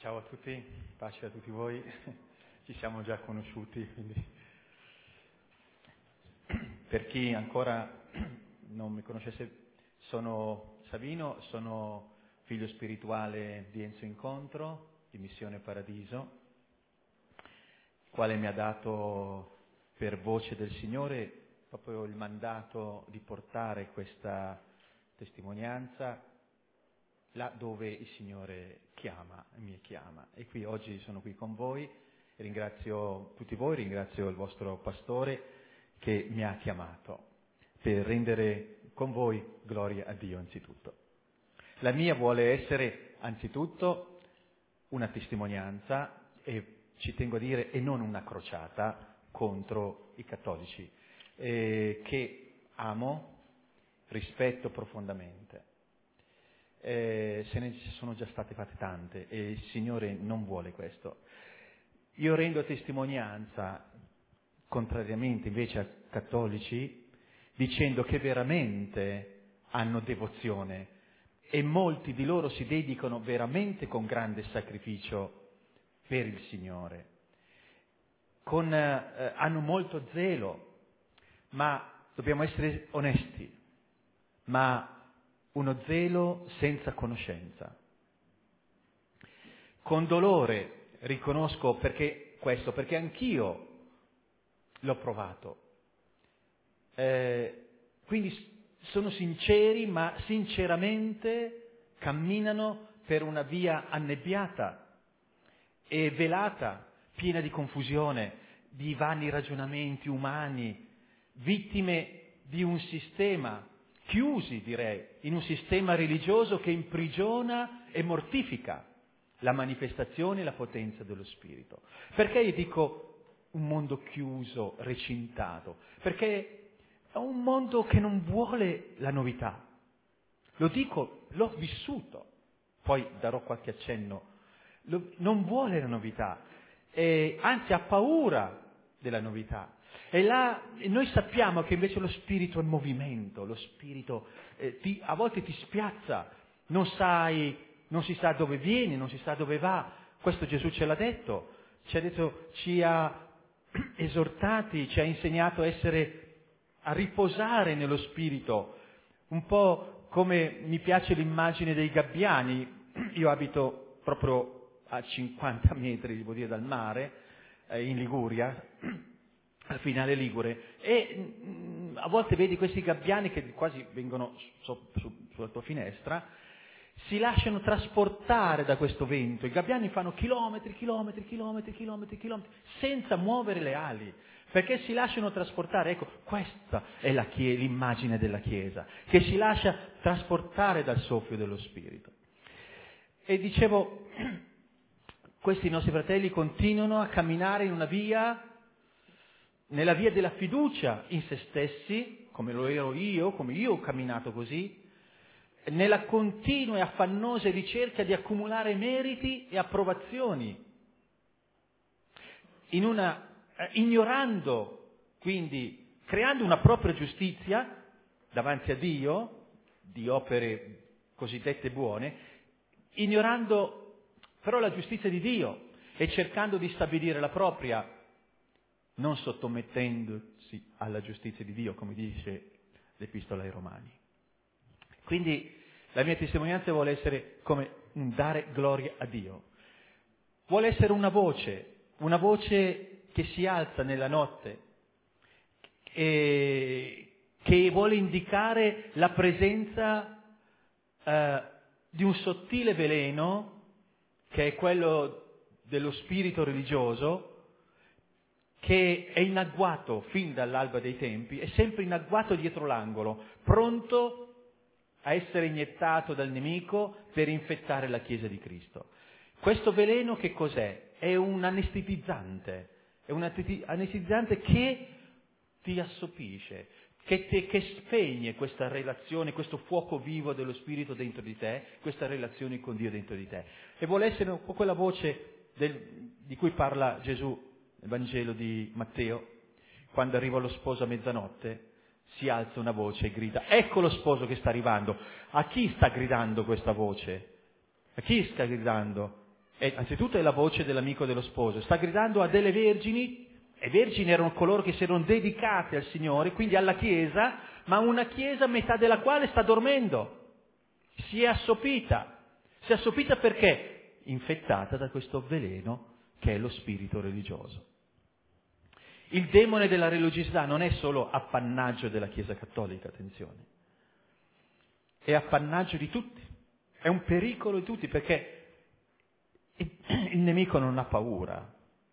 Ciao a tutti, pace a tutti voi. Ci siamo già conosciuti, quindi per chi ancora non mi conoscesse, sono Savino, sono figlio spirituale di Enzo Incontro, di Missione Paradiso, quale mi ha dato per voce del Signore proprio il mandato di portare questa testimonianza là dove il Signore mi chiama. E qui oggi sono qui con voi, ringrazio tutti voi, ringrazio il vostro pastore che mi ha chiamato per rendere con voi gloria a Dio anzitutto. La mia vuole essere anzitutto una testimonianza, e ci tengo a dire, e non una crociata contro i cattolici, che amo, rispetto profondamente. Se ne sono già state fatte tante e il Signore non vuole questo. Io rendo testimonianza, contrariamente invece a cattolici, dicendo che veramente hanno devozione e molti di loro si dedicano veramente con grande sacrificio per il Signore. Hanno molto zelo, ma dobbiamo essere onesti, ma uno zelo senza conoscenza. Con dolore riconosco perché anch'io l'ho provato. Quindi sono sinceri, ma sinceramente camminano per una via annebbiata e velata, piena di confusione, di vani ragionamenti umani, vittime di un sistema, chiusi direi, in un sistema religioso che imprigiona e mortifica la manifestazione e la potenza dello Spirito. Perché io dico un mondo chiuso, recintato? Perché è un mondo che non vuole la novità. Lo dico, l'ho vissuto, poi darò qualche accenno. Non vuole la novità, anzi ha paura della novità. E là noi sappiamo che invece lo Spirito è movimento, lo Spirito a volte ti spiazza, non si sa dove vieni, non si sa dove va. Questo Gesù ce l'ha detto, ci ha esortati, ci ha insegnato a riposare nello Spirito, un po' come mi piace l'immagine dei gabbiani. Io abito proprio a 50 metri, devo dire, dal mare, in Liguria, al finale ligure, e a volte vedi questi gabbiani che quasi vengono sulla tua finestra, si lasciano trasportare da questo vento. I gabbiani fanno chilometri, senza muovere le ali, perché si lasciano trasportare. Ecco, questa è l'immagine della Chiesa, che si lascia trasportare dal soffio dello Spirito. E dicevo, questi nostri fratelli continuano a camminare nella via della fiducia in se stessi, come lo ero io, come io ho camminato così, nella continua e affannosa ricerca di accumulare meriti e approvazioni, ignorando, quindi creando una propria giustizia davanti a Dio, di opere cosiddette buone, ignorando però la giustizia di Dio e cercando di stabilire la propria, non sottomettendosi alla giustizia di Dio, come dice l'Epistola ai Romani. Quindi la mia testimonianza vuole essere come un dare gloria a Dio. Vuole essere una voce che si alza nella notte e che vuole indicare la presenza di un sottile veleno, che è quello dello spirito religioso, che è in agguato fin dall'alba dei tempi, è sempre in agguato dietro l'angolo, pronto a essere iniettato dal nemico per infettare la Chiesa di Cristo. Questo veleno che cos'è? È un anestetizzante che ti assopisce, che spegne questa relazione, questo fuoco vivo dello Spirito dentro di te, questa relazione con Dio dentro di te. E vuole essere un po' quella voce di cui parla Gesù nel Vangelo di Matteo, quando arriva lo sposo a mezzanotte, si alza una voce e grida: ecco lo sposo che sta arrivando. A chi sta gridando questa voce? A chi sta gridando? anzitutto è la voce dell'amico dello sposo, sta gridando a delle vergini, e vergini erano coloro che si erano dedicate al Signore, quindi alla Chiesa, ma una Chiesa metà della quale sta dormendo, si è assopita perché? Infettata da questo veleno che è lo spirito religioso. Il demone della religiosità non è solo appannaggio della Chiesa cattolica, attenzione, è appannaggio di tutti, è un pericolo di tutti, perché il nemico non ha paura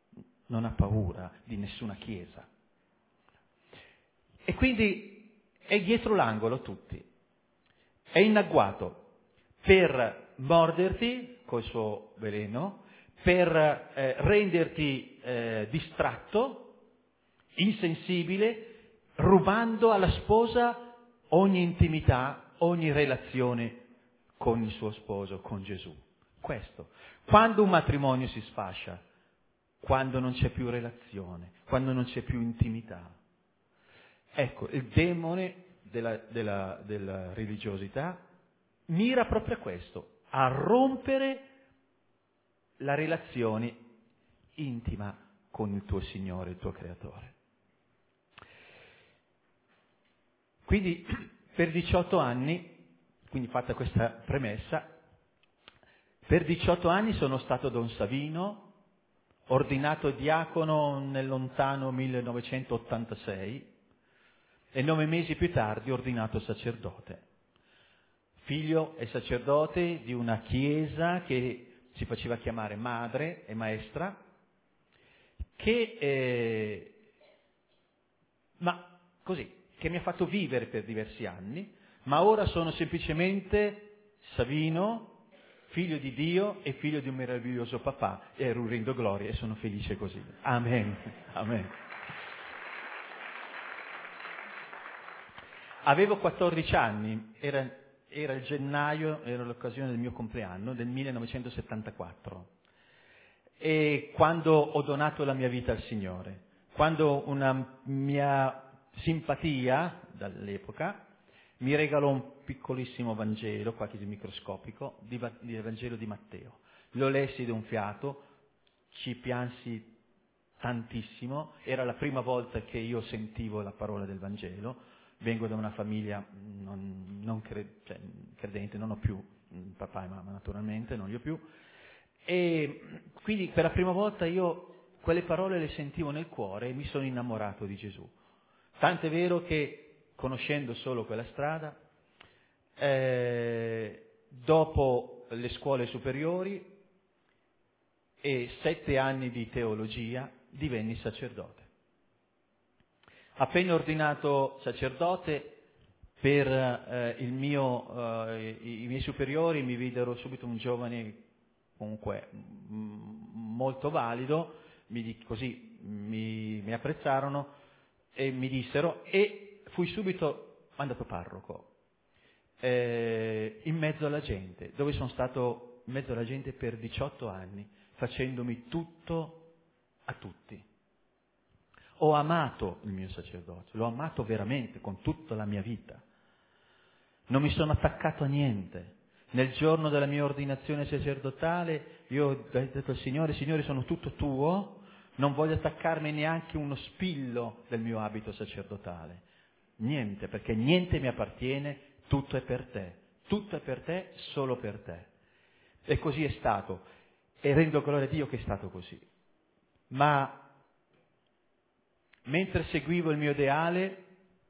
di nessuna Chiesa. E quindi è dietro l'angolo a tutti, è in agguato per morderti col suo veleno, per renderti distratto, insensibile, rubando alla sposa ogni intimità, ogni relazione con il suo sposo, con Gesù. Questo. Quando un matrimonio si sfascia, quando non c'è più relazione, quando non c'è più intimità. Ecco, il demone della religiosità mira proprio a questo, a rompere la relazione intima con il tuo Signore, il tuo Creatore. Quindi per 18 anni, quindi fatta questa premessa, per 18 anni sono stato Don Savino, ordinato diacono nel lontano 1986 e 9 mesi più tardi ordinato sacerdote. Figlio e sacerdote di una chiesa che si faceva chiamare madre e maestra, che mi ha fatto vivere per diversi anni, ma ora sono semplicemente Savino, figlio di Dio e figlio di un meraviglioso papà, e rendo gloria e sono felice così. Amen. Amen. Avevo 14 anni, era il gennaio, era l'occasione del mio compleanno, del 1974. E quando ho donato la mia vita al Signore, quando una mia simpatia dall'epoca mi regalò un piccolissimo Vangelo, quasi microscopico, del Vangelo di Matteo. Lo lessi da un fiato, ci piansi tantissimo, era la prima volta che io sentivo la parola del Vangelo, vengo da una famiglia non credente, non ho più papà e mamma naturalmente, non li ho più, e quindi per la prima volta io quelle parole le sentivo nel cuore e mi sono innamorato di Gesù. Tanto è vero che, conoscendo solo quella strada, dopo le scuole superiori e 7 anni di teologia, divenni sacerdote. Appena ordinato sacerdote, per i miei superiori mi videro subito un giovane comunque molto valido, mi apprezzarono e mi dissero, e fui subito mandato parroco in mezzo alla gente, dove sono stato in mezzo alla gente per 18 anni, facendomi tutto a tutti. Ho amato il mio sacerdozio, l'ho amato veramente con tutta la mia vita. Non mi sono attaccato a niente. Nel giorno della mia ordinazione sacerdotale io ho detto al Signore: Signore, sono tutto tuo, non voglio attaccarmi neanche uno spillo del mio abito sacerdotale. Niente, perché niente mi appartiene, tutto è per te, solo per te. E così è stato, e rendo gloria a Dio che è stato così. Ma mentre seguivo il mio ideale,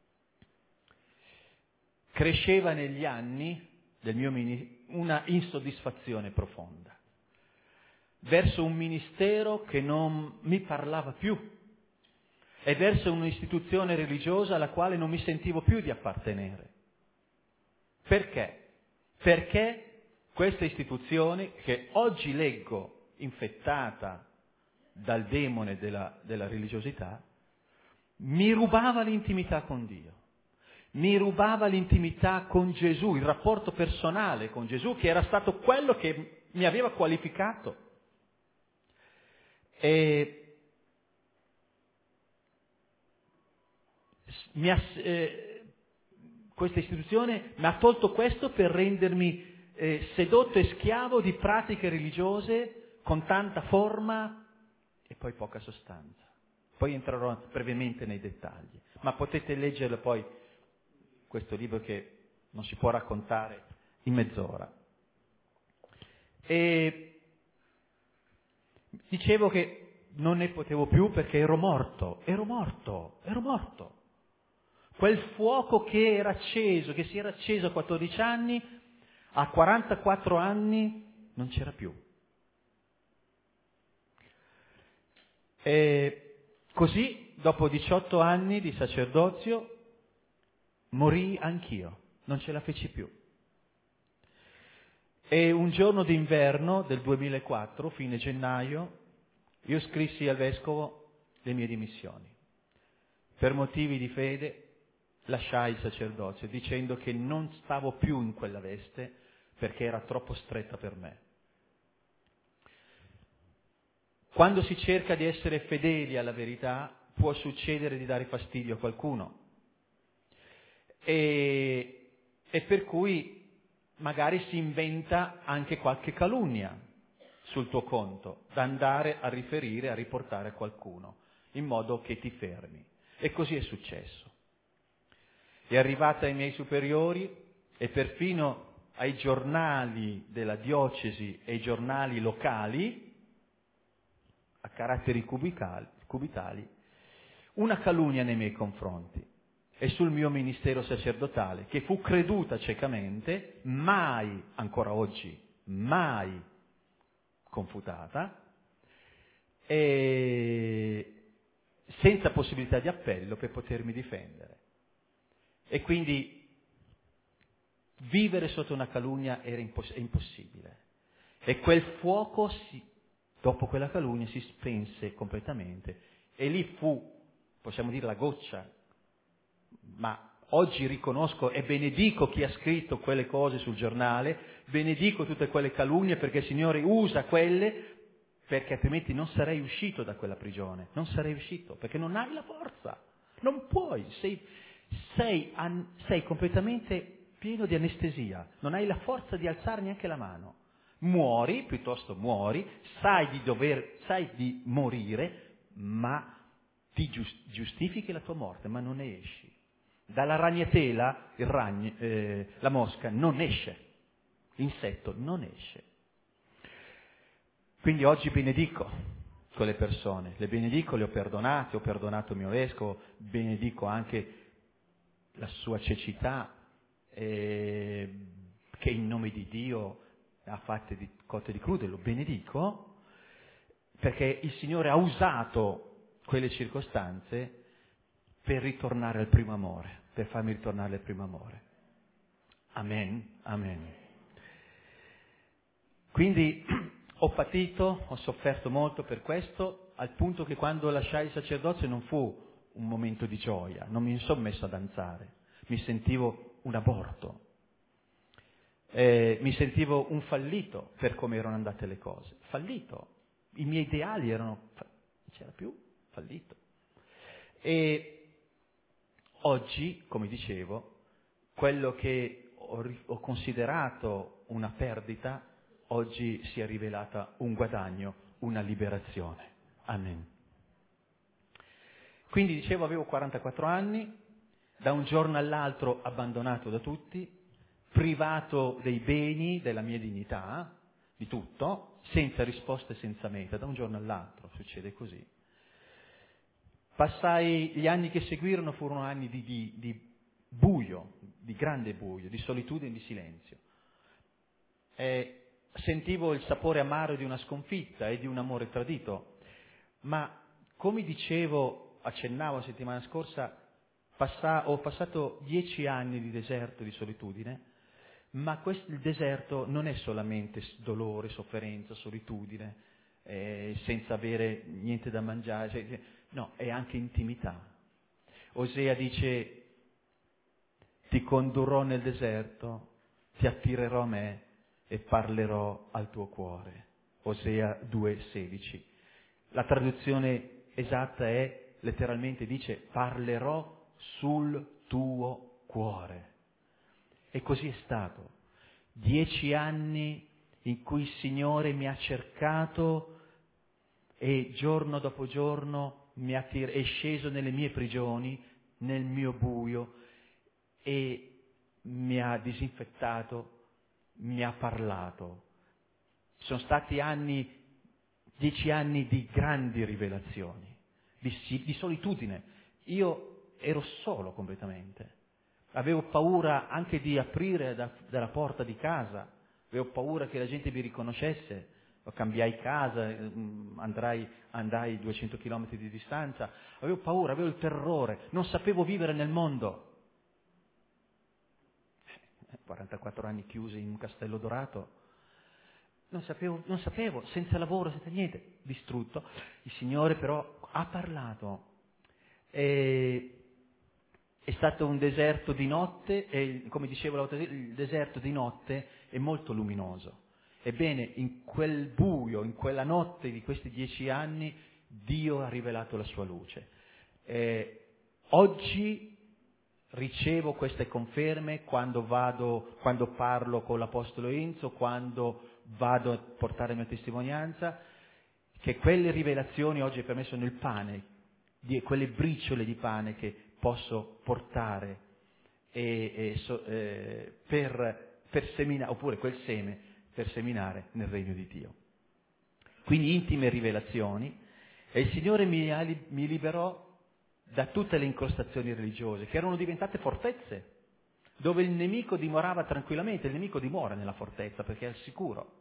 cresceva negli anni del mio una insoddisfazione profonda verso un ministero che non mi parlava più e verso un'istituzione religiosa alla quale non mi sentivo più di appartenere. Perché? Perché questa istituzione, che oggi leggo infettata dal demone della religiosità, mi rubava l'intimità con Dio, mi rubava l'intimità con Gesù, il rapporto personale con Gesù, che era stato quello che mi aveva qualificato. E questa istituzione mi ha tolto questo per rendermi sedotto e schiavo di pratiche religiose con tanta forma e poi poca sostanza. Poi entrerò brevemente nei dettagli, ma potete leggerlo poi, questo libro che non si può raccontare in mezz'ora. E dicevo che non ne potevo più perché ero morto. Quel fuoco che era acceso, che si era acceso a 14 anni, a 44 anni non c'era più. E così, dopo 18 anni di sacerdozio, morii anch'io, non ce la feci più. E un giorno d'inverno del 2004, fine gennaio, io scrissi al vescovo le mie dimissioni. Per motivi di fede lasciai il sacerdozio, dicendo che non stavo più in quella veste perché era troppo stretta per me. Quando si cerca di essere fedeli alla verità, può succedere di dare fastidio a qualcuno. E per cui magari si inventa anche qualche calunnia sul tuo conto, da andare a riferire, a riportare a qualcuno, in modo che ti fermi. E così è successo. È arrivata ai miei superiori e perfino ai giornali della diocesi e ai giornali locali, a caratteri cubitali, una calunnia nei miei confronti e sul mio ministero sacerdotale, che fu creduta ciecamente, mai, ancora oggi, mai confutata, e senza possibilità di appello per potermi difendere. E quindi vivere sotto una calunnia era impossibile. E quel fuoco, dopo quella calunnia, si spense completamente. E lì fu, possiamo dire, la goccia. Ma oggi riconosco e benedico chi ha scritto quelle cose sul giornale, benedico tutte quelle calunnie, perché il Signore usa quelle, perché altrimenti non sarei uscito da quella prigione. Non sarei uscito, perché non hai la forza. Non puoi, sei completamente pieno di anestesia, non hai la forza di alzare neanche la mano. Muori, piuttosto muori, sai di morire, ma ti giustifichi la tua morte, ma non ne esci. Dalla ragnatela, la mosca non esce, l'insetto non esce. Quindi oggi benedico quelle persone, le benedico, le ho perdonate, ho perdonato il mio vescovo, benedico anche la sua cecità, che in nome di Dio ha fatte di cotte di crude, lo benedico, perché il Signore ha usato quelle circostanze per ritornare al primo amore, per farmi ritornare al primo amore. Amen, amen. Quindi ho patito, ho sofferto molto per questo, al punto che quando lasciai il sacerdozio non fu un momento di gioia, non mi sono messo a danzare, mi sentivo un aborto, mi sentivo un fallito per come erano andate le cose, fallito, i miei ideali erano, non c'era più, fallito. E oggi, come dicevo, quello che ho considerato una perdita, oggi si è rivelata un guadagno, una liberazione. Amen. Quindi dicevo, avevo 44 anni, da un giorno all'altro abbandonato da tutti, privato dei beni, della mia dignità, di tutto, senza risposte, senza meta, da un giorno all'altro, succede così. Gli anni che seguirono furono anni di buio, di grande buio, di solitudine e di silenzio. Sentivo il sapore amaro di una sconfitta e di un amore tradito, ma come dicevo, accennavo la settimana scorsa, ho passato 10 anni di deserto, di solitudine, ma il deserto non è solamente dolore, sofferenza, solitudine, senza avere niente da mangiare, no, è anche intimità. Osea dice: ti condurrò nel deserto, ti attirerò a me e parlerò al tuo cuore. Osea 2,16. La traduzione esatta è, letteralmente dice, parlerò sul tuo cuore. E così è stato. 10 anni in cui il Signore mi ha cercato e giorno dopo giorno è sceso nelle mie prigioni, nel mio buio, e mi ha disinfettato, mi ha parlato. Sono stati 10 anni di grandi rivelazioni, di solitudine. Io ero solo completamente. Avevo paura anche di aprire dalla porta di casa, avevo paura che la gente mi riconoscesse. Cambiai casa, andai 200 km di distanza, avevo paura, avevo il terrore, non sapevo vivere nel mondo. 44 anni chiusi in un castello dorato, non sapevo, senza lavoro, senza niente, distrutto. Il Signore però ha parlato. È stato un deserto di notte e, come dicevo l'altra volta, il deserto di notte è molto luminoso. Ebbene, in quel buio, in quella notte di questi 10 anni, Dio ha rivelato la sua luce. Oggi ricevo queste conferme quando parlo con l'Apostolo Enzo, quando vado a portare la mia testimonianza, che quelle rivelazioni oggi per me sono il pane, quelle briciole di pane che posso portare per seminare, oppure quel seme per seminare nel regno di Dio. Quindi intime rivelazioni, e il Signore mi liberò da tutte le incrostazioni religiose che erano diventate fortezze, dove il nemico dimorava tranquillamente. Il nemico dimora nella fortezza perché è al sicuro,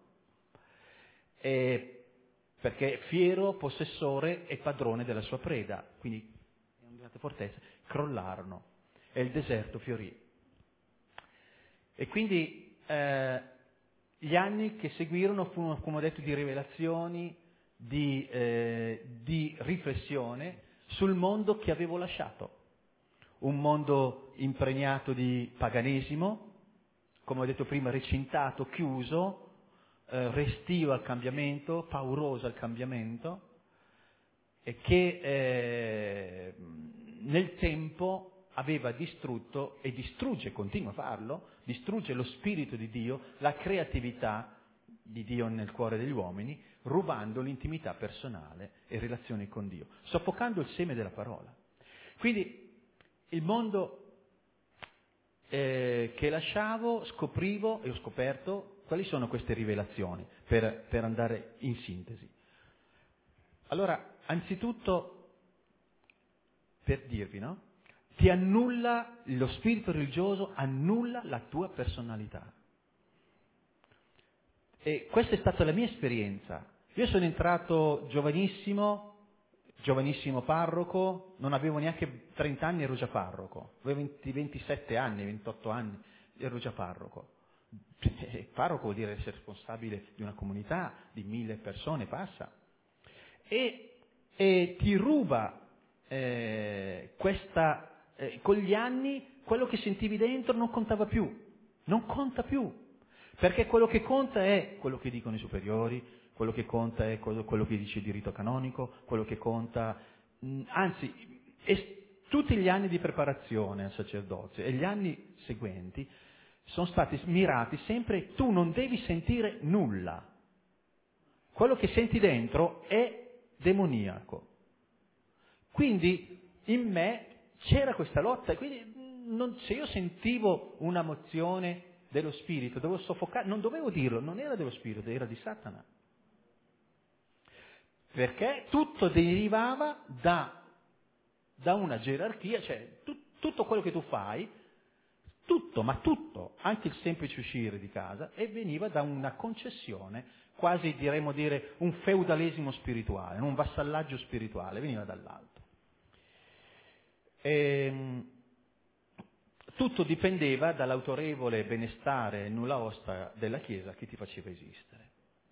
perché è fiero, possessore e padrone della sua preda. Quindi le fortezze crollarono e il deserto fiorì. E quindi gli anni che seguirono furono, come ho detto, di rivelazioni, di riflessione sul mondo che avevo lasciato. Un mondo impregnato di paganesimo, come ho detto prima, recintato, chiuso, restio al cambiamento, pauroso al cambiamento, e che nel tempo aveva distrutto e distrugge, continua a farlo, distrugge lo spirito di Dio, la creatività di Dio nel cuore degli uomini, rubando l'intimità personale e relazioni con Dio, soffocando il seme della parola. Quindi il mondo che lasciavo, scoprivo e ho scoperto quali sono queste rivelazioni, per andare in sintesi. Allora, anzitutto, per dirvi, no? Ti annulla, lo spirito religioso annulla la tua personalità. E questa è stata la mia esperienza. Io sono entrato giovanissimo parroco, non avevo neanche 30 anni, ero già parroco. Avevo 27 anni, 28 anni, ero già parroco. Parroco vuol dire essere responsabile di una comunità di 1000 persone, passa. E ti ruba con gli anni, quello che sentivi dentro non contava più, non conta più, perché quello che conta è quello che dicono i superiori, quello che conta è quello che dice il diritto canonico, quello che conta, anzi, tutti gli anni di preparazione al sacerdozio e gli anni seguenti sono stati mirati sempre, tu non devi sentire nulla, quello che senti dentro è demoniaco. Quindi in me c'era questa lotta, e quindi se io sentivo una mozione dello spirito, dovevo soffocare, non dovevo dirlo, non era dello spirito, era di Satana. Perché tutto derivava da una gerarchia, cioè tutto quello che tu fai, tutto, anche il semplice uscire di casa, e veniva da una concessione, quasi diremmo dire un feudalesimo spirituale, un vassallaggio spirituale, veniva dall'alto. Tutto dipendeva dall'autorevole benestare e nulla osta della Chiesa che ti faceva esistere.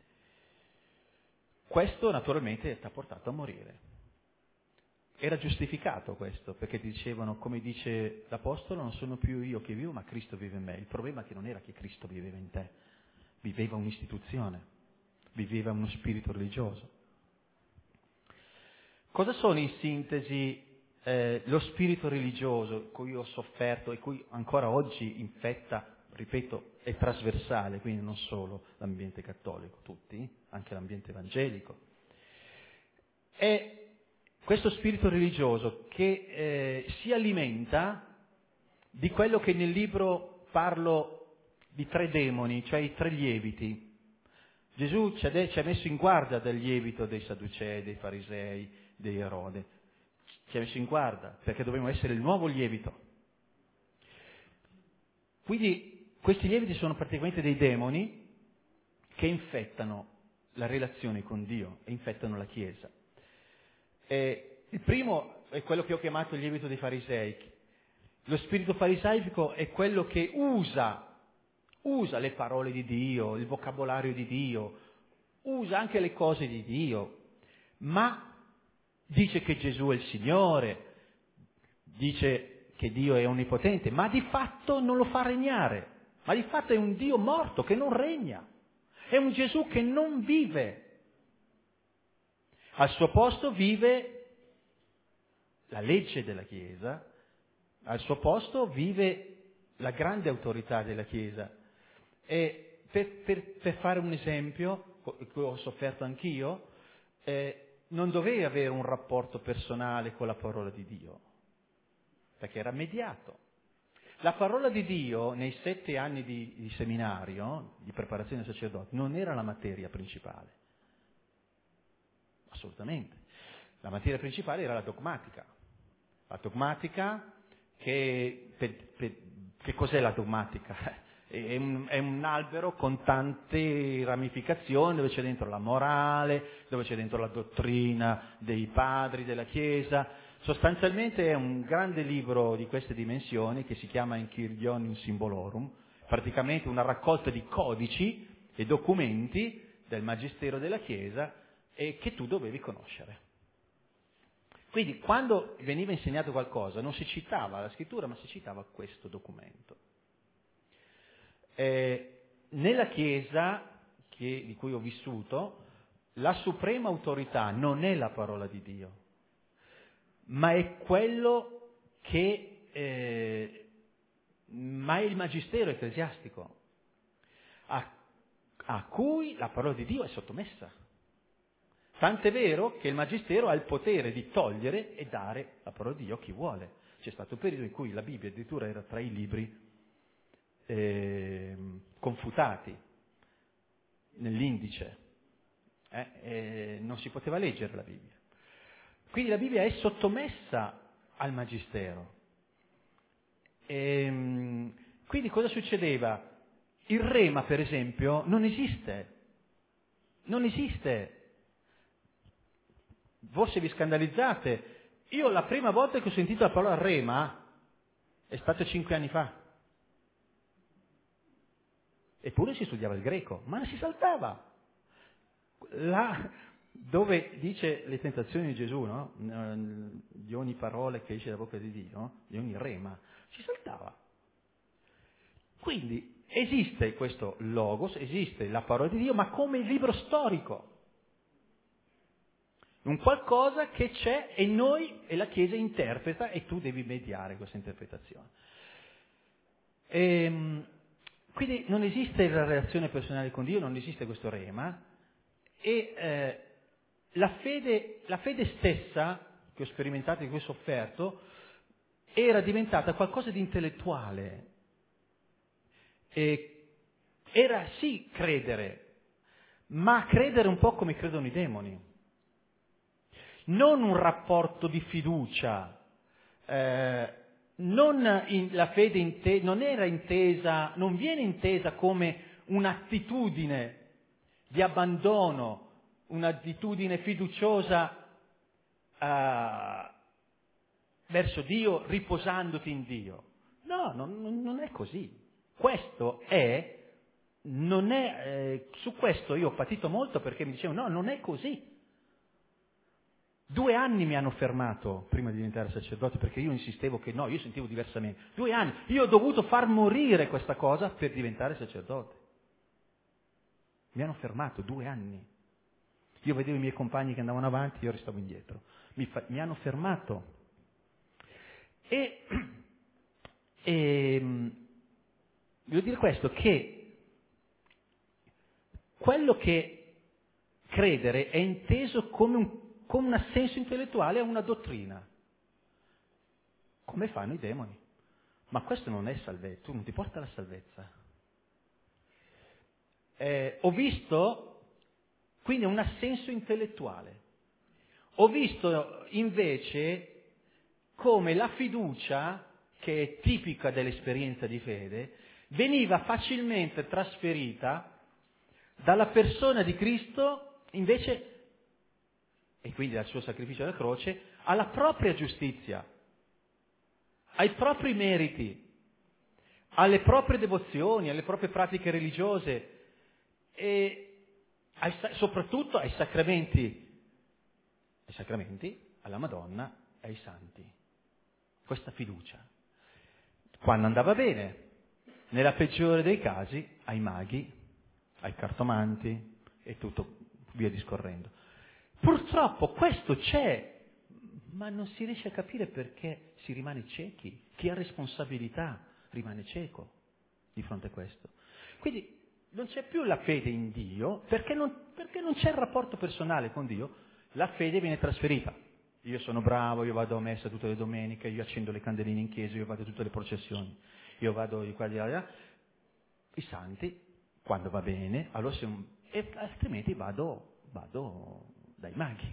Questo naturalmente ti ha portato a morire. Era giustificato questo, perché ti dicevano, come dice l'Apostolo, non sono più io che vivo, ma Cristo vive in me. Il problema è che non era che Cristo viveva in te, viveva un'istituzione, viveva uno spirito religioso. Cosa sono in sintesi lo spirito religioso cui ho sofferto e cui ancora oggi infetta ripeto, è trasversale, quindi non solo l'ambiente cattolico, tutti, anche l'ambiente evangelico. È questo spirito religioso che si alimenta di quello che nel libro parlo di 3 demoni, cioè i 3 lieviti. Gesù ci ha messo in guardia del lievito dei Sadducei, dei Farisei, dei Erode. Ci ha messo in guardia perché dobbiamo essere il nuovo lievito. Quindi questi lieviti sono praticamente dei demoni che infettano la relazione con Dio e infettano la Chiesa. Il primo è quello che ho chiamato il lievito dei farisei. Lo spirito farisaico è quello che usa le parole di Dio, il vocabolario di Dio, usa anche le cose di Dio, ma dice che Gesù è il Signore, dice che Dio è onnipotente, ma di fatto non lo fa regnare, ma di fatto è un Dio morto che non regna, è un Gesù che non vive. Al suo posto vive la legge della Chiesa, al suo posto vive la grande autorità della Chiesa. E per fare un esempio, che ho sofferto anch'io, non dovevi avere un rapporto personale con la parola di Dio, perché era mediato. La parola di Dio nei 7 anni di seminario, di preparazione ai sacerdoti, non era la materia principale. Assolutamente. La materia principale era la dogmatica. La dogmatica, che cos'è la dogmatica? È un albero con tante ramificazioni, dove c'è dentro la morale, dove c'è dentro la dottrina dei padri della Chiesa. Sostanzialmente è un grande libro di queste dimensioni che si chiama Enchiridion Symbolorum, praticamente una raccolta di codici e documenti del Magistero della Chiesa e che tu dovevi conoscere. Quindi quando veniva insegnato qualcosa non si citava la scrittura, ma si citava questo documento. Nella Chiesa di cui ho vissuto, la suprema autorità non è la parola di Dio, ma è quello ma è il magistero ecclesiastico, a cui la parola di Dio è sottomessa. Tant'è vero che il magistero ha il potere di togliere e dare la parola di Dio a chi vuole. C'è stato un periodo in cui la Bibbia addirittura era tra i libri confutati nell'indice, non si poteva leggere la Bibbia. Quindi la Bibbia è sottomessa al magistero. Quindi cosa succedeva? Il rema, per esempio, non esiste. Non esiste. Forse vi scandalizzate. Io la prima volta che ho sentito la parola rema è stato 5 anni fa. Eppure si studiava il greco, ma non si saltava. Là dove dice le tentazioni di Gesù, no? Di ogni parola che esce dalla bocca di Dio, no? Di ogni rema, si saltava. Quindi esiste questo logos, esiste la parola di Dio, ma come libro storico. Un qualcosa che c'è e la Chiesa interpreta e tu devi mediare questa interpretazione. Quindi non esiste la relazione personale con Dio, non esiste questo rema e la fede stessa che ho sperimentato e che ho sofferto era diventata qualcosa di intellettuale. Era sì credere, ma credere un po' come credono i demoni. Non un rapporto di fiducia, la fede non viene intesa come un'attitudine di abbandono, un'attitudine fiduciosa verso Dio, riposandoti in Dio. No, non è così. Su questo io ho patito molto perché mi dicevano no, non è così. 2 anni mi hanno fermato prima di diventare sacerdote perché io insistevo che no, io sentivo diversamente. 2 anni, io ho dovuto far morire questa cosa per diventare sacerdote. Mi hanno fermato 2 anni. Io vedevo i miei compagni che andavano avanti, io restavo indietro. Mi hanno fermato. voglio dire questo, che quello che credere è inteso come un assenso intellettuale a una dottrina, come fanno i demoni. Ma questo non è salvezza, tu non ti porta alla salvezza. Ho visto, quindi un assenso intellettuale. Ho visto invece come la fiducia, che è tipica dell'esperienza di fede, veniva facilmente trasferita dalla persona di Cristo, invece, e quindi dal suo sacrificio alla croce, alla propria giustizia, ai propri meriti, alle proprie devozioni, alle proprie pratiche religiose e soprattutto ai sacramenti, alla Madonna e ai santi. Questa fiducia. Quando andava bene, nella peggiore dei casi, ai maghi, ai cartomanti e tutto via discorrendo. Purtroppo questo c'è, ma non si riesce a capire perché si rimane ciechi. Chi ha responsabilità rimane cieco di fronte a questo. Quindi non c'è più la fede in Dio perché non c'è il rapporto personale con Dio. La fede viene trasferita. Io sono bravo, io vado a messa tutte le domeniche, io accendo le candeline in chiesa, io vado a tutte le processioni, io vado di qua di là. I santi, quando va bene, allora e altrimenti vado dai maghi.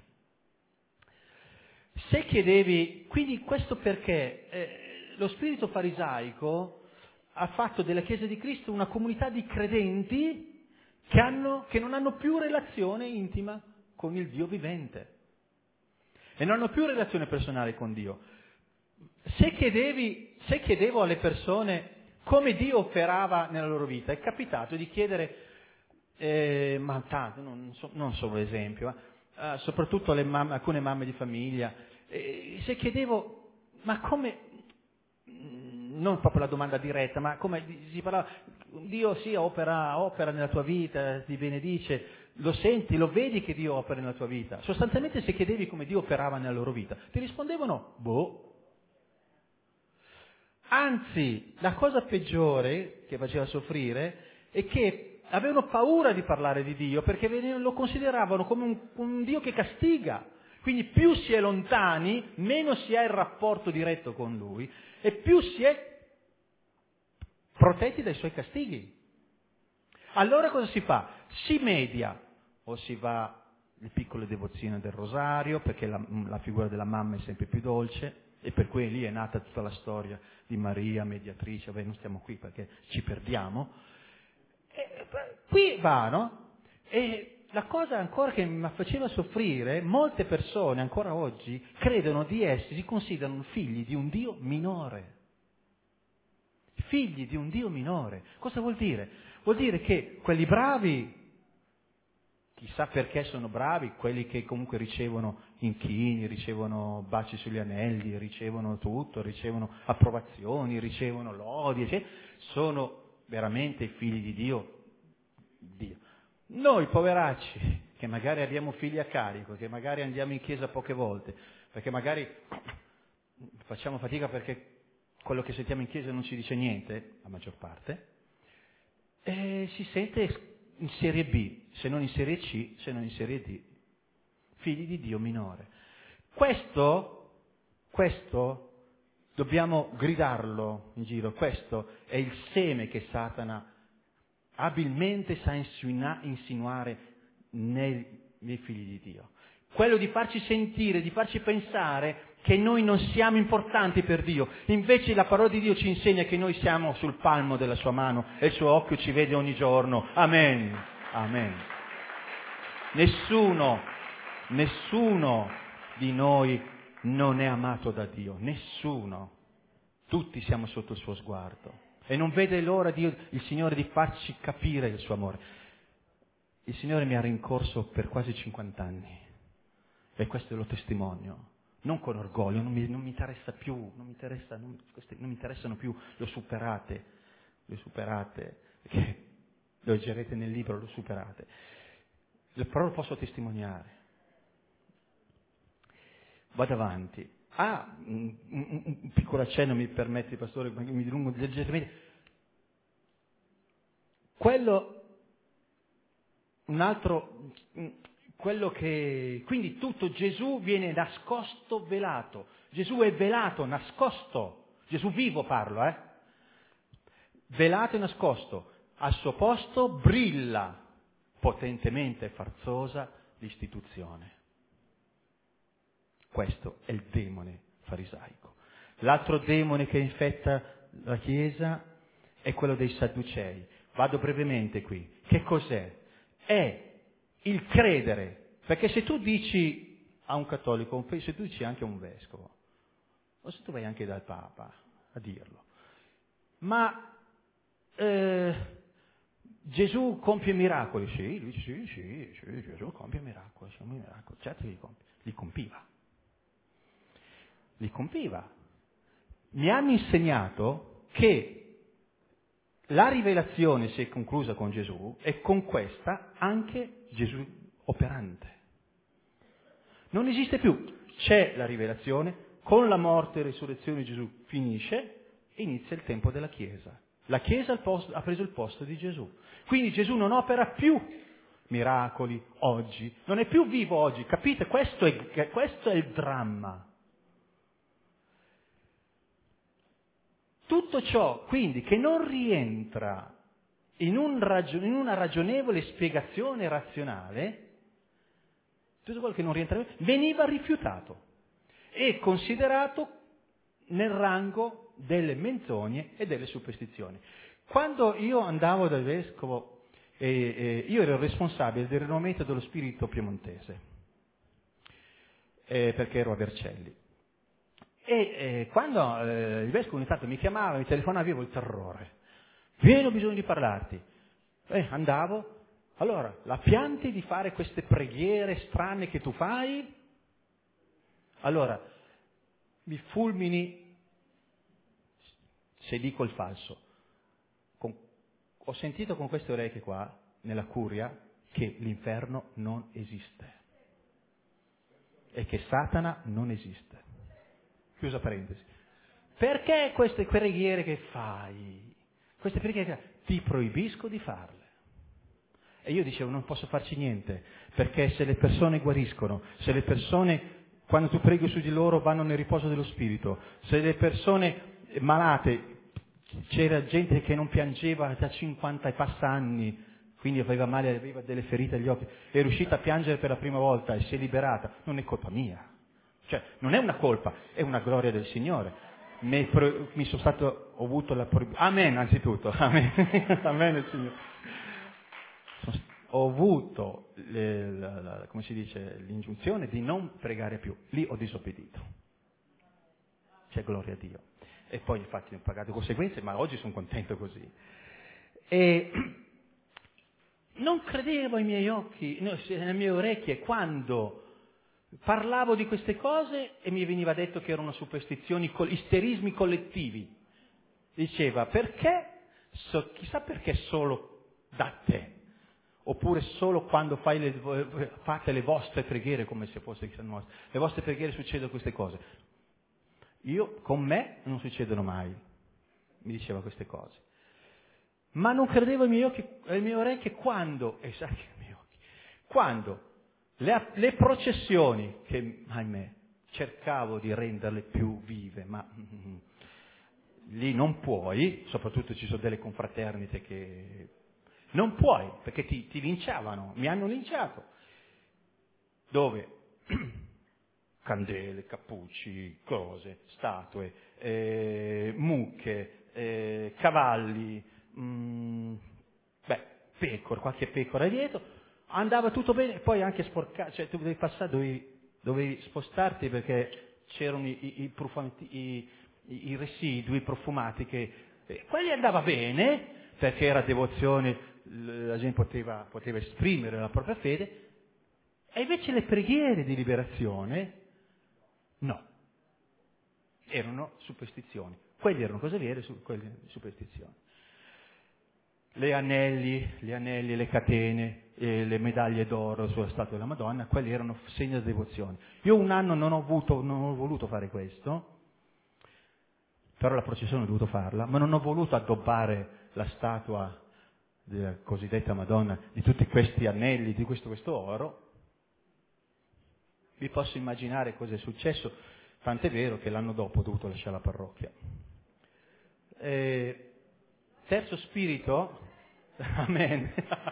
Se chiedevi, quindi questo perché lo spirito farisaico ha fatto della Chiesa di Cristo una comunità di credenti che non hanno più relazione intima con il Dio vivente e non hanno più relazione personale con Dio. Se chiedevo alle persone come Dio operava nella loro vita, è capitato di chiedere, ma tanto, non solo esempio, soprattutto alcune mamme di famiglia, se chiedevo, ma come, non proprio la domanda diretta, ma come si parlava, Dio sì opera nella tua vita, ti benedice, lo senti, lo vedi che Dio opera nella tua vita. Sostanzialmente se chiedevi come Dio operava nella loro vita, ti rispondevano, Anzi, la cosa peggiore che faceva soffrire è che avevano paura di parlare di Dio perché lo consideravano come un Dio che castiga. Quindi più si è lontani, meno si ha il rapporto diretto con Lui e più si è protetti dai Suoi castighi. Allora cosa si fa? Si media, o si va alle piccole devozioni del rosario, perché la figura della mamma è sempre più dolce, e per cui lì è nata tutta la storia di Maria, mediatrice. Non stiamo qui perché ci perdiamo. Qui va, no? E la cosa ancora che mi faceva soffrire, molte persone ancora oggi credono si considerano figli di un Dio minore. Figli di un Dio minore. Cosa vuol dire? Vuol dire che quelli bravi, chissà perché sono bravi, quelli che comunque ricevono inchini, ricevono baci sugli anelli, ricevono tutto, ricevono approvazioni, ricevono lodi, sono veramente figli di Dio. Noi poveracci, che magari abbiamo figli a carico, che magari andiamo in chiesa poche volte, perché magari facciamo fatica perché quello che sentiamo in chiesa non ci dice niente, la maggior parte, e si sente in serie B, se non in serie C, se non in serie D, figli di Dio minore. Questo dobbiamo gridarlo in giro, questo è il seme che Satana abilmente sa insinuare nei figli di Dio. Quello di farci sentire, di farci pensare che noi non siamo importanti per Dio. Invece la parola di Dio ci insegna che noi siamo sul palmo della sua mano e il suo occhio ci vede ogni giorno. Amen. Amen. Nessuno di noi non è amato da Dio. Nessuno. Tutti siamo sotto il suo sguardo. E non vede l'ora il Signore di farci capire il suo amore. Il Signore mi ha rincorso per quasi 50 anni. E questo è lo testimonio. Non con orgoglio, non mi interessa più, non mi interessano più, lo superate, perché lo leggerete nel libro, lo superate. Però lo posso testimoniare. Vado avanti. Un piccolo accenno, mi permette, Pastore, mi dilungo leggermente. quindi tutto Gesù viene nascosto, velato. Gesù è velato, nascosto. Gesù vivo parlo, Velato e nascosto. Al suo posto brilla potentemente e farzosa l'istituzione. Questo è il demone farisaico. L'altro demone che infetta la Chiesa è quello dei Sadducei. Vado brevemente qui. Che cos'è? È il credere. Perché se tu dici a un cattolico, se tu dici anche a un vescovo, o se tu vai anche dal Papa a dirlo, ma Gesù compie miracoli. Sì, lui dice, sì, Gesù compie miracoli, certo li compiva. Mi hanno insegnato che la rivelazione si è conclusa con Gesù e con questa anche Gesù operante. Non esiste più. C'è la rivelazione, con la morte e resurrezione di Gesù finisce e inizia il tempo della Chiesa. La Chiesa ha preso il posto di Gesù. Quindi Gesù non opera più miracoli oggi, non è più vivo oggi, capite? Questo è il dramma. Tutto ciò, quindi, che non rientra in una ragionevole spiegazione razionale, tutto quello che non rientra, veniva rifiutato e considerato nel rango delle menzogne e delle superstizioni. Quando io andavo dal vescovo, io ero responsabile del rinnovamento dello spirito piemontese, perché ero a Vercelli. E quando il vescovo ogni tanto mi chiamava, mi telefonava, avevo il terrore. Vieni, ho bisogno di parlarti. Andavo. Allora, la pianti di fare queste preghiere strane che tu fai? Allora, mi fulmini se dico il falso. Ho sentito con queste orecchie qua, nella curia, che l'inferno non esiste. E che Satana non esiste. Chiusa parentesi. Perché queste preghiere che fai? Queste preghiere ti proibisco di farle. E io dicevo, non posso farci niente, perché se le persone guariscono, se le persone, quando tu preghi su di loro, vanno nel riposo dello spirito, se le persone malate, c'era gente che non piangeva da 50 e passa anni, quindi aveva male, aveva delle ferite agli occhi, è riuscita a piangere per la prima volta e si è liberata, non è colpa mia. Cioè, non è una colpa, è una gloria del Signore. Ho avuto la proibizione. Amen, anzitutto. Amen. Amen, il Signore. Ho avuto, come si dice, l'ingiunzione di non pregare più. Lì ho disobbedito. C'è gloria a Dio. E poi infatti ho pagato conseguenze, ma oggi sono contento così. E non credevo ai miei occhi, alle mie orecchie, quando parlavo di queste cose e mi veniva detto che erano superstizioni, isterismi collettivi. Diceva, perché? Chissà perché solo da te. Oppure solo quando fate le vostre preghiere, come se fosse le vostre preghiere succedono queste cose. Con me non succedono mai, mi diceva queste cose. Ma non credevo ai miei occhi, alle mie orecchie quando le processioni, che ahimè cercavo di renderle più vive, ma lì non puoi, soprattutto ci sono delle confraternite che non puoi, perché ti linciavano, mi hanno linciato. Dove? Candele, cappucci, cose, statue, mucche, cavalli, pecore, qualche pecora dietro, andava tutto bene, poi anche sporcato, cioè tu dovevi passare, dovevi spostarti perché c'erano i residui profumati che quelli andava bene perché era devozione, la gente poteva esprimere la propria fede, e invece le preghiere di liberazione no, erano superstizioni. Quelli erano cose vere, quelle superstizioni. Gli anelli, le catene, le medaglie d'oro sulla statua della Madonna, quelli erano segni di devozione. Io un anno non ho voluto fare questo, però la processione ho dovuto farla, ma non ho voluto addobbare la statua della cosiddetta Madonna, di tutti questi anelli, di questo oro, vi posso immaginare cosa è successo, tant'è vero che l'anno dopo ho dovuto lasciare la parrocchia. Terzo spirito, amen.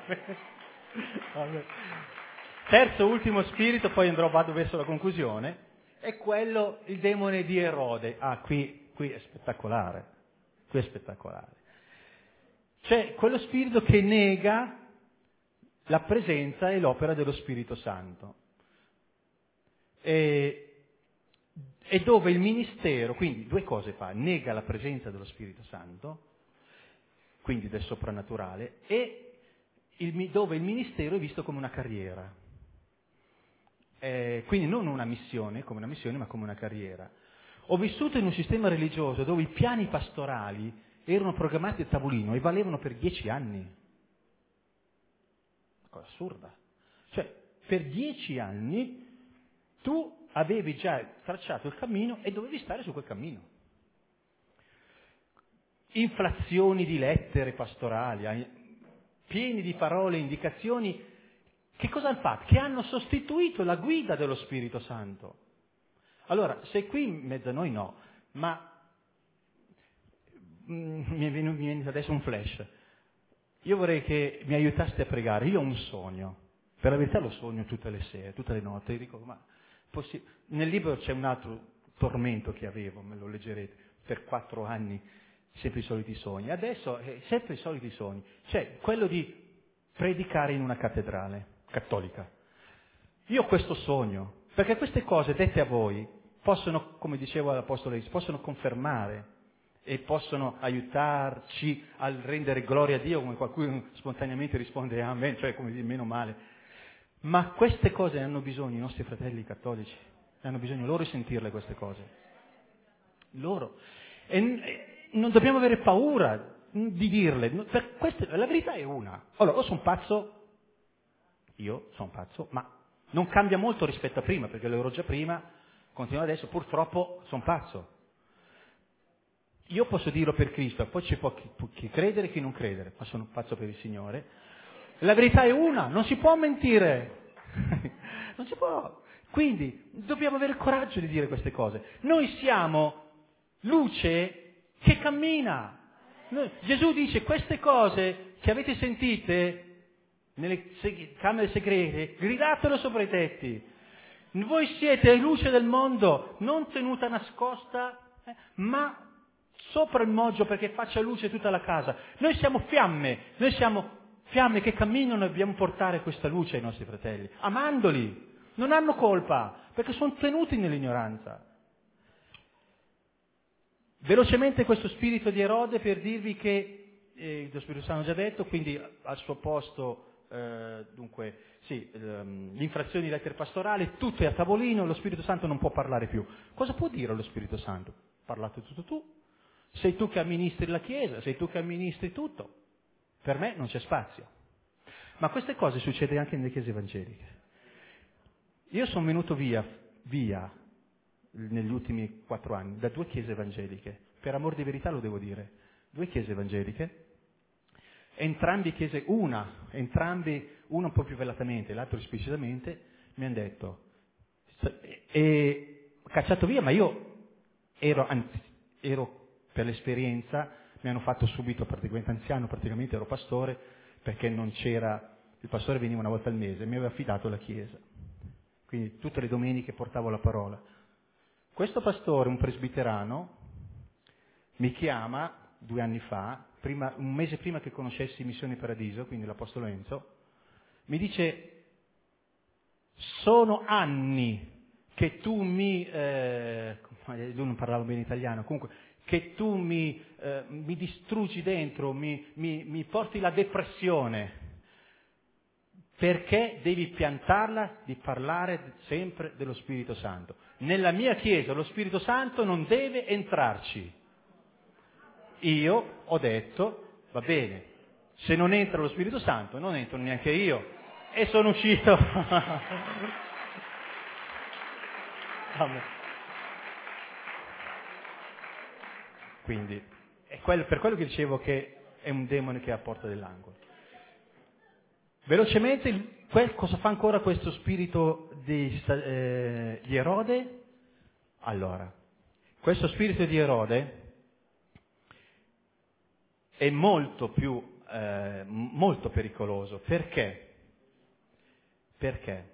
Amen. Terzo, ultimo spirito, poi vado verso la conclusione, è quello, il demone di Erode. Qui è spettacolare, qui è spettacolare. C'è quello spirito che nega la presenza e l'opera dello Spirito Santo. E dove il ministero, quindi due cose fa, nega la presenza dello Spirito Santo, quindi del soprannaturale, e dove il ministero è visto come una carriera. Quindi non una missione, come una missione, ma come una carriera. Ho vissuto in un sistema religioso dove i piani pastorali erano programmati a tavolino e valevano per 10 anni. Una cosa assurda. Cioè, per 10 anni tu avevi già tracciato il cammino e dovevi stare su quel cammino. Inflazioni di lettere pastorali, pieni di parole, indicazioni. Che cosa hanno fatto? Che hanno sostituito la guida dello Spirito Santo. Allora, se qui in mezzo a noi no, ma mi viene adesso un flash. Io vorrei che mi aiutaste a pregare. Io ho un sogno. Per la verità lo sogno tutte le sere, tutte le notti. Dico, ma nel libro c'è un altro tormento che avevo, me lo leggerete, per 4 anni, sempre i soliti sogni. Adesso sempre i soliti sogni. Cioè, quello di predicare in una cattedrale cattolica. Io ho questo sogno, perché queste cose dette a voi possono, come diceva l'Apostolo Iris, possono confermare e possono aiutarci a rendere gloria a Dio, come qualcuno spontaneamente risponde amen, cioè come dire meno male. Ma queste cose hanno bisogno i nostri fratelli cattolici, hanno bisogno loro di sentirle queste cose. Loro. E non dobbiamo avere paura di dirle. La verità è una. Allora, o sono pazzo, io sono pazzo, ma non cambia molto rispetto a prima, perché lo ero già prima, continuo adesso, purtroppo sono pazzo. Io posso dirlo per Cristo, poi ci può chi credere e chi non credere, ma sono pazzo per il Signore. La verità è una, non si può mentire. Non si può. Quindi dobbiamo avere il coraggio di dire queste cose. Noi siamo luce che cammina. Gesù dice queste cose che avete sentite nelle camere segrete, gridatelo sopra i tetti. Voi siete luce del mondo, non tenuta nascosta, ma sopra il moggio perché faccia luce tutta la casa. Noi siamo fiamme che camminano e dobbiamo portare questa luce ai nostri fratelli, amandoli. Non hanno colpa, perché sono tenuti nell'ignoranza. Velocemente questo spirito di Erode per dirvi che lo Spirito Santo ha già detto, quindi al suo posto l'infrazione di lettere pastorali, tutto è a tavolino, lo Spirito Santo non può parlare più. Cosa può dire lo Spirito Santo? Parlate tutto tu. Sei tu che amministri la Chiesa, sei tu che amministri tutto. Per me non c'è spazio. Ma queste cose succedono anche nelle chiese evangeliche. Io sono venuto via negli ultimi 4 anni da 2 chiese evangeliche. Per amor di verità lo devo dire. 2 chiese evangeliche. Entrambe chiese, una un po' più velatamente, l'altro esplicitamente, mi hanno detto, cacciato via, ma io ero per l'esperienza, mi hanno fatto subito praticamente anziano, praticamente ero pastore, perché non c'era, il pastore veniva una volta al mese, mi aveva affidato la chiesa. Quindi tutte le domeniche portavo la parola. Questo pastore, un presbiterano, mi chiama 2 anni fa, un mese prima che conoscessi Missione Paradiso, quindi l'Apostolo Enzo, mi dice, sono anni che tu lui non parlava bene italiano, comunque, che tu mi distruggi dentro, mi porti la depressione, perché devi piantarla di parlare sempre dello Spirito Santo. Nella mia Chiesa lo Spirito Santo non deve entrarci. Io ho detto, va bene, se non entra lo Spirito Santo non entro neanche io. E sono uscito. Quindi, è per quello che dicevo che è un demone che è a porta dell'angolo. Velocemente, cosa fa ancora questo spirito di Erode? Allora, questo spirito di Erode è molto pericoloso. Perché? Perché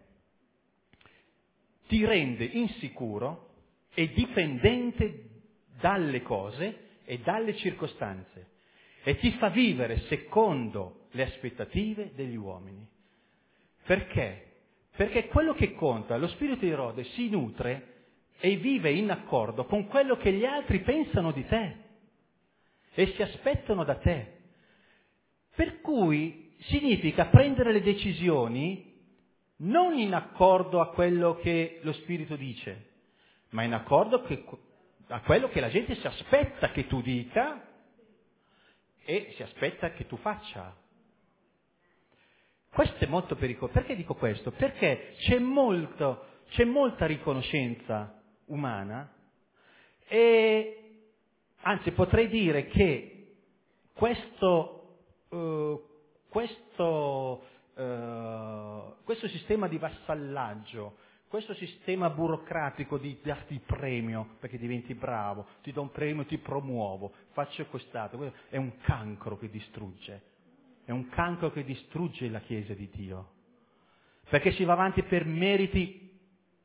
ti rende insicuro e dipendente dalle cose e dalle circostanze e ti fa vivere secondo le aspettative degli uomini. Perché? Perché quello che conta, lo spirito di Erode si nutre e vive in accordo con quello che gli altri pensano di te e si aspettano da te. Per cui significa prendere le decisioni non in accordo a quello che lo spirito dice, ma in accordo a quello che la gente si aspetta che tu dica e si aspetta che tu faccia. Questo è molto pericoloso. Perché dico questo? Perché c'è molta riconoscenza umana e anzi potrei dire che questo sistema di vassallaggio, questo sistema burocratico di darti il premio perché diventi bravo, ti do un premio, ti promuovo, faccio quest'altro, è un cancro che distrugge. È un cancro che distrugge la Chiesa di Dio. Perché si va avanti per meriti,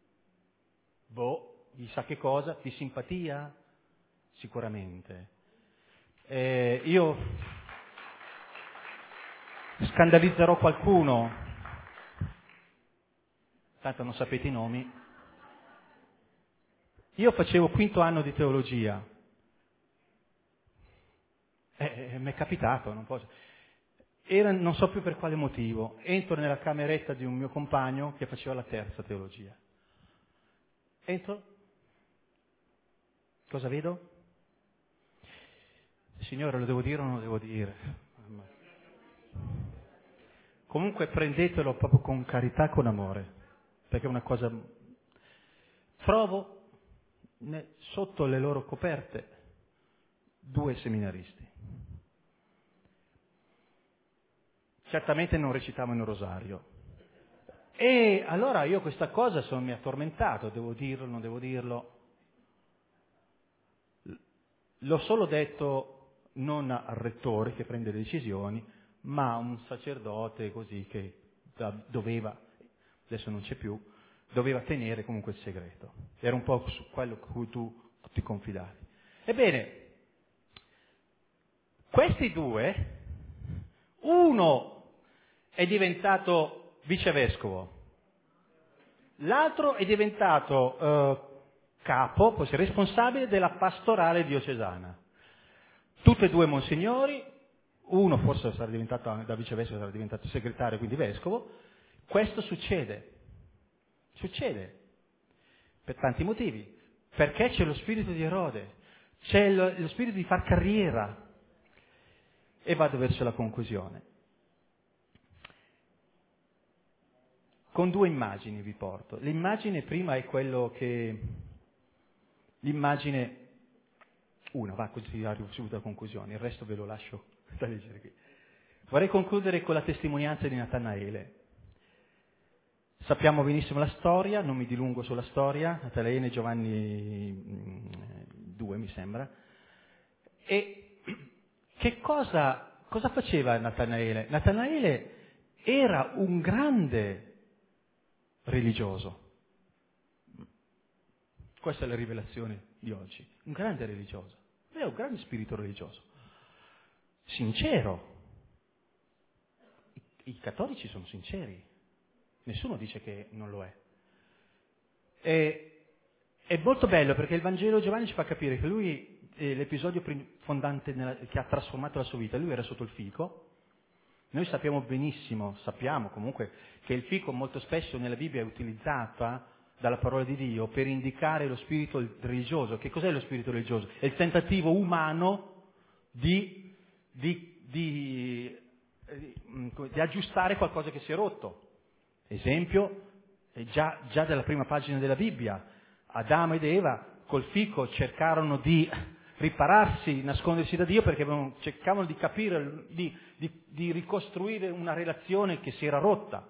chissà che cosa, di simpatia? Sicuramente. Io scandalizzerò qualcuno, tanto non sapete i nomi. Io facevo 5º anno di teologia. Mi è capitato, non posso... non so più per quale motivo, entro nella cameretta di un mio compagno che faceva la 3ª teologia. Entro, cosa vedo? Signore, lo devo dire o non lo devo dire? Comunque prendetelo proprio con carità, con amore, perché è una cosa... Trovo sotto le loro coperte 2 seminaristi. Certamente non recitavano il rosario. E allora io questa cosa mi ha tormentato, devo dirlo, non devo dirlo. L'ho solo detto non al rettore che prende le decisioni, ma a un sacerdote così che doveva, adesso non c'è più, doveva tenere comunque il segreto. Era un po' su quello con cui tu ti confidavi. Ebbene, questi 2, uno è diventato vicevescovo, l'altro è diventato capo, poi responsabile della pastorale diocesana. Tutte e 2 monsignori, uno forse sarà diventato, da vicevescovo sarà diventato segretario, quindi vescovo. Questo succede per tanti motivi, perché c'è lo spirito di Erode, c'è lo spirito di far carriera e vado verso la conclusione. Con 2 immagini vi porto. L'immagine prima è quello che... L'immagine... Una, va così arrivo subito alla conclusione, il resto ve lo lascio da leggere qui. Vorrei concludere con la testimonianza di Natanaele. Sappiamo benissimo la storia, non mi dilungo sulla storia, Natanaele Giovanni 2 mi sembra. E che cosa faceva Natanaele? Natanaele era un grande religioso. Questa è la rivelazione di oggi. Un grande religioso. È un grande spirito religioso. Sincero. I cattolici sono sinceri. Nessuno dice che non lo è. È molto bello perché il Vangelo di Giovanni ci fa capire che lui, l'episodio fondante che ha trasformato la sua vita, lui era sotto il fico. Noi sappiamo comunque che il fico molto spesso nella Bibbia è utilizzata dalla parola di Dio per indicare lo spirito religioso. Che cos'è lo spirito religioso? È il tentativo umano di aggiustare qualcosa che si è rotto. Esempio, già dalla prima pagina della Bibbia, Adamo ed Eva col fico cercarono di ripararsi, nascondersi da Dio perché cercavano di capire, di ricostruire una relazione che si era rotta.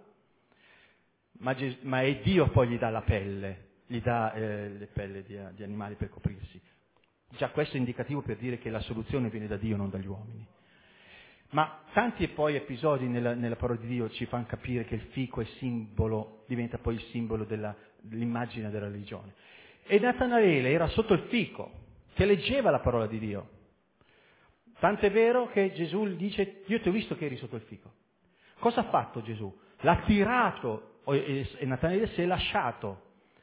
Ma è Dio poi gli dà la pelle, gli dà le pelle di animali per coprirsi. Già questo è indicativo per dire che la soluzione viene da Dio, non dagli uomini. Ma tanti poi episodi nella parola di Dio ci fanno capire che il fico è simbolo, diventa poi il simbolo dell'immagine della religione. E Natanaele era sotto il fico, che leggeva la parola di Dio. Tant'è vero che Gesù gli dice: io ti ho visto che eri sotto il fico. Cosa ha fatto Gesù? L'ha tirato e Natanaele si è lasciato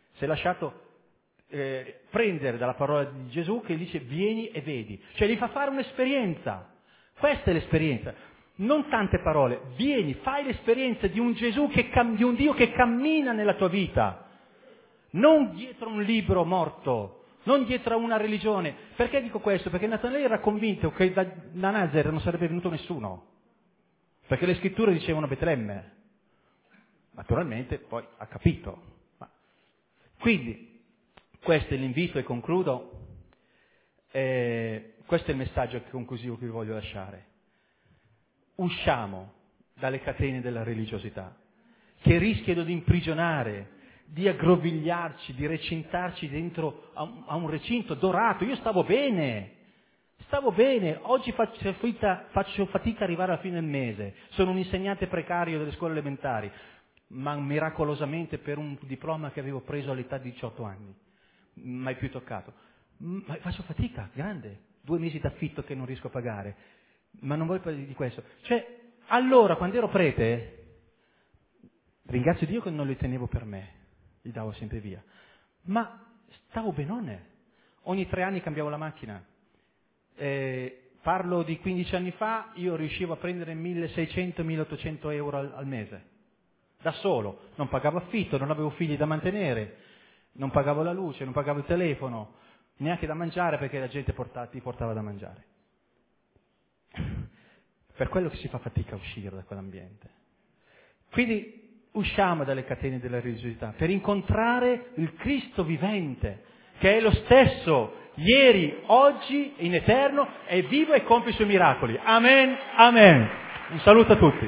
prendere dalla parola di Gesù, che dice: vieni e vedi. Cioè gli fa fare un'esperienza. Questa è l'esperienza. Non tante parole. Vieni, fai l'esperienza di un Gesù, di un Dio che cammina nella tua vita. Non dietro un libro morto, non dietro a una religione. Perché dico questo? Perché Natanaele era convinto che da Nazareth non sarebbe venuto nessuno. Perché le scritture dicevano Betlemme. Naturalmente poi ha capito. Quindi, questo è l'invito e concludo. Questo è il messaggio conclusivo che vi voglio lasciare. Usciamo dalle catene della religiosità, che rischiano di imprigionare, di aggrovigliarci, di recintarci dentro a un recinto dorato. Io stavo bene, oggi faccio fatica a arrivare alla fine del mese, sono un insegnante precario delle scuole elementari, ma miracolosamente per un diploma che avevo preso all'età di 18 anni, mai più toccato. Ma faccio fatica, grande, 2 mesi d'affitto che non riesco a pagare, ma non voglio parlare di questo. Cioè, allora, quando ero prete, ringrazio Dio che non li tenevo per me, li davo sempre via, ma stavo benone. Ogni 3 anni cambiavo la macchina. Parlo di 15 anni fa, io riuscivo a prendere 1.600-1.800 euro al mese, da solo. Non pagavo affitto, non avevo figli da mantenere, non pagavo la luce, non pagavo il telefono, neanche da mangiare perché la gente ti portava da mangiare. Per quello che si fa fatica a uscire da quell'ambiente. Quindi usciamo dalle catene della religiosità per incontrare il Cristo vivente, che è lo stesso ieri, oggi, in eterno, è vivo e compie i suoi miracoli. Amen, amen. Un saluto a tutti.